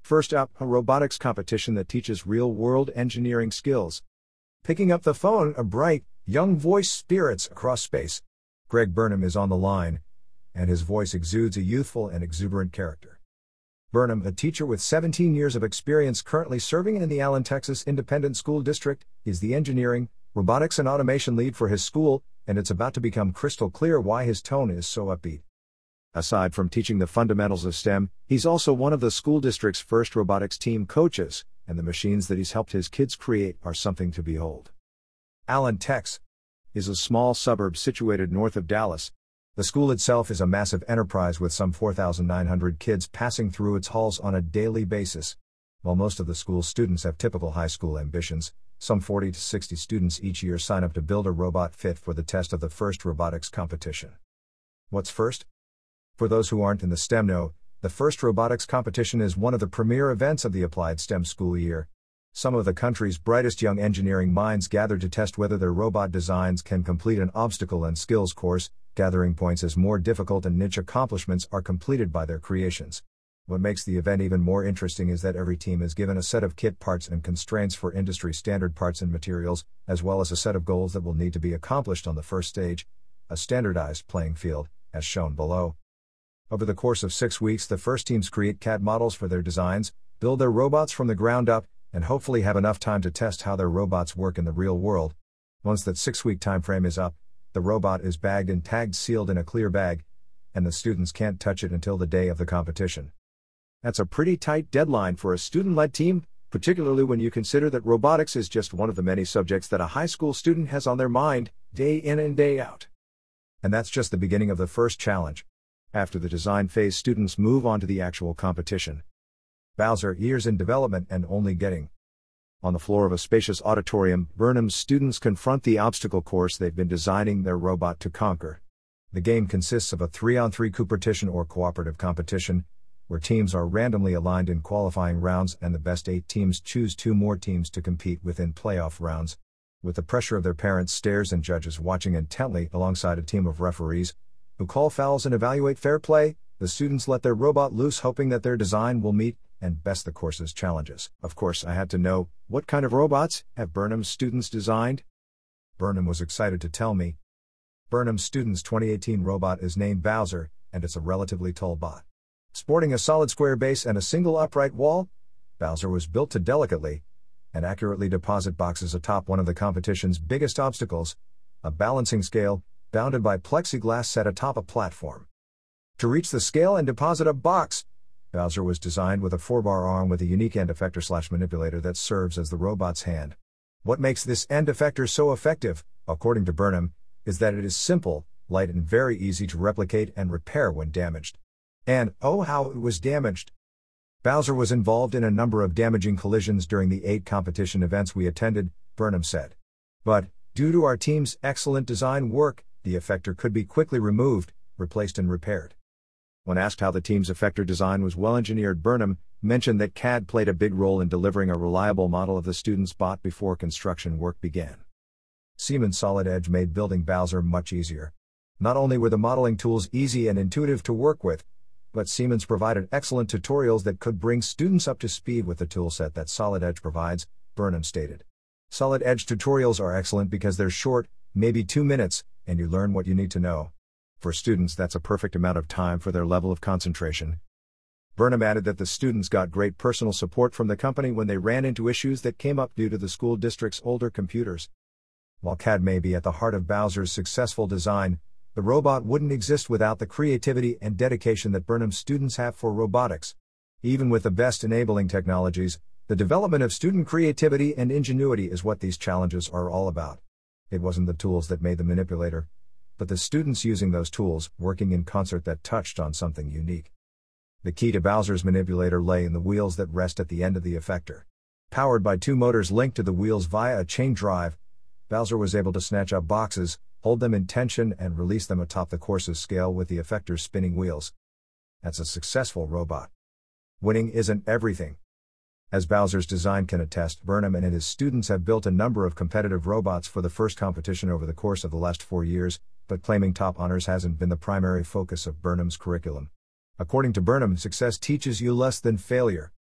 First up, a robotics competition that teaches real-world engineering skills. Picking up the phone, a bright, young voice spirits across space. Greg Burnham is on the line, and his voice exudes a youthful and exuberant character. Burnham, a teacher with 17 years of experience currently serving in the Allen, Texas Independent School District, is the engineering, robotics and automation lead for his school, and it's about to become crystal clear why his tone is so upbeat. Aside from teaching the fundamentals of STEM, he's also one of the school district's first robotics team coaches, and the machines that he's helped his kids create are something to behold. Allen, Tex, is a small suburb situated north of Dallas. The school itself is a massive enterprise with some 4,900 kids passing through its halls on a daily basis. While most of the school's students have typical high school ambitions, some 40 to 60 students each year sign up to build a robot fit for the test of the FIRST robotics competition. What's FIRST? For those who aren't in the STEM know, the FIRST robotics competition is one of the premier events of the applied STEM school year. Some of the country's brightest young engineering minds gather to test whether their robot designs can complete an obstacle and skills course, gathering points as more difficult and niche accomplishments are completed by their creations. What makes the event even more interesting is that every team is given a set of kit parts and constraints for industry standard parts and materials, as well as a set of goals that will need to be accomplished on the first stage, a standardized playing field, as shown below. Over the course of 6 weeks, the FIRST teams create CAD models for their designs, build their robots from the ground up, and hopefully have enough time to test how their robots work in the real world. Once that 6-week time frame is up, the robot is bagged and tagged sealed in a clear bag, and the students can't touch it until the day of the competition. That's a pretty tight deadline for a student-led team, particularly when you consider that robotics is just one of the many subjects that a high school student has on their mind, day in and day out. And that's just the beginning of the first challenge. After the design phase, students move on to the actual competition. Bowser, years in development and only getting. On the floor of a spacious auditorium, Burnham's students confront the obstacle course they've been designing their robot to conquer. The game consists of a 3-on-3 competition or cooperative competition, where teams are randomly aligned in qualifying rounds and the best 8 teams choose 2 more teams to compete within playoff rounds. With the pressure of their parents, stares and judges watching intently alongside a team of referees, who call fouls and evaluate fair play, the students let their robot loose hoping that their design will meet and best the course's challenges. Of course, I had to know, what kind of robots have Burnham's students designed? Burnham was excited to tell me. Burnham's students' 2018 robot is named Bowser, and it's a relatively tall bot. Sporting a solid square base and a single upright wall, Bowser was built to delicately and accurately deposit boxes atop one of the competition's biggest obstacles, a balancing scale, bounded by plexiglass set atop a platform. To reach the scale and deposit a box, Bowser was designed with a 4-bar arm with a unique end effector/manipulator that serves as the robot's hand. What makes this end effector so effective, according to Burnham, is that it is simple, light and very easy to replicate and repair when damaged. And, oh how it was damaged! Bowser was involved in a number of damaging collisions during the 8 competition events we attended, Burnham said. But, due to our team's excellent design work, the effector could be quickly removed, replaced and repaired. When asked how the team's effector design was well engineered, Burnham mentioned that CAD played a big role in delivering a reliable model of the student's bot before construction work began. Siemens Solid Edge made building Bowser much easier. Not only were the modeling tools easy and intuitive to work with, but Siemens provided excellent tutorials that could bring students up to speed with the toolset that Solid Edge provides, Burnham stated. Solid Edge tutorials are excellent because they're short, maybe 2 minutes, and you learn what you need to know. For students, that's a perfect amount of time for their level of concentration. Burnham added that the students got great personal support from the company when they ran into issues that came up due to the school district's older computers. While CAD may be at the heart of Bowser's successful design, the robot wouldn't exist without the creativity and dedication that Burnham's students have for robotics. Even with the best enabling technologies, the development of student creativity and ingenuity is what these challenges are all about. It wasn't the tools that made the manipulator, but the students using those tools, working in concert, that touched on something unique. The key to Bowser's manipulator lay in the wheels that rest at the end of the effector. Powered by 2 motors linked to the wheels via a chain drive, Bowser was able to snatch up boxes, hold them in tension and release them atop the course's scale with the effector's spinning wheels. That's a successful robot. Winning isn't everything. As Bowser's design can attest, Burnham and his students have built a number of competitive robots for the FIRST competition over the course of the last 4 years, but claiming top honors hasn't been the primary focus of Burnham's curriculum. According to Burnham, success teaches you less than failure.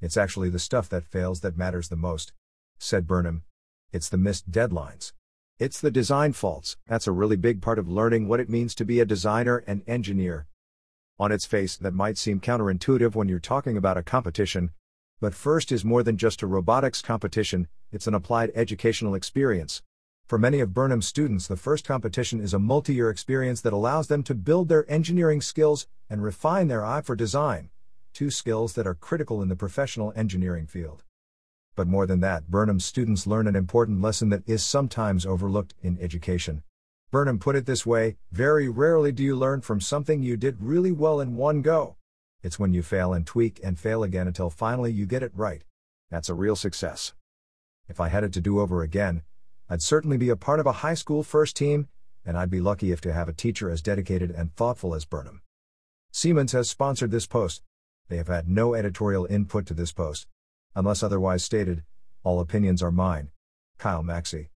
It's actually the stuff that fails that matters the most, said Burnham. It's the missed deadlines. It's the design faults. That's a really big part of learning what it means to be a designer and engineer. On its face, that might seem counterintuitive when you're talking about a competition, but FIRST is more than just a robotics competition, it's an applied educational experience. For many of Burnham's students, the FIRST competition is a multi-year experience that allows them to build their engineering skills and refine their eye for design, two skills that are critical in the professional engineering field. But more than that, Burnham's students learn an important lesson that is sometimes overlooked in education. Burnham put it this way: very rarely do you learn from something you did really well in one go. It's when you fail and tweak and fail again until finally you get it right. That's a real success. If I had it to do over again, I'd certainly be a part of a high school FIRST team, and I'd be lucky if to have a teacher as dedicated and thoughtful as Burnham. Siemens has sponsored this post. They have had no editorial input to this post. Unless otherwise stated, all opinions are mine. Kyle Maxey.